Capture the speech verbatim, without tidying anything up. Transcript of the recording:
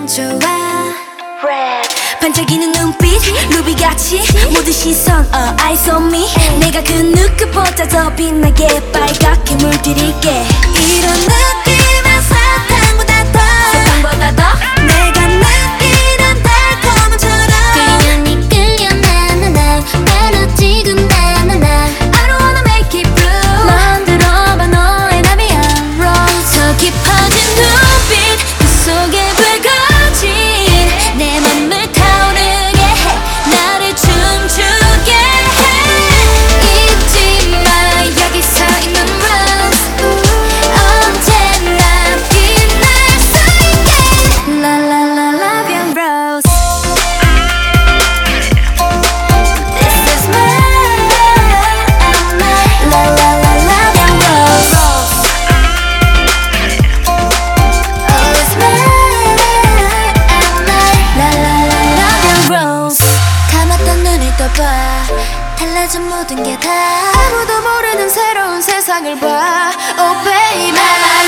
좋아 반짝이는 눈빛 루비같이 모든 시선 all eyes on me 내가 그 누구보다 더 빛나게 빨갛게 물들일게 이런 느낌은 사탕보다 더 사탕보다 더 내가 느끼는 달콤함처럼 그냥 니 끌려 나나나 바로 지금 나나나 I don't wanna make it blue 만들어봐 너의 나비야 Rose 더 깊어진 눈빛 그 속에 불거진 내 맘을 타오르게 해 나를 춤추게 해 잊지 마 여기 서 있는 Rose 언제나 빛날 수 있게 La la la love you Rose This is mine La la la love you Rose Oh it's mine La la la love you Rose 감았던 눈을 떠봐 달라진 모든 게 다 아무도 모르는 새로운 세상을 봐 Oh baby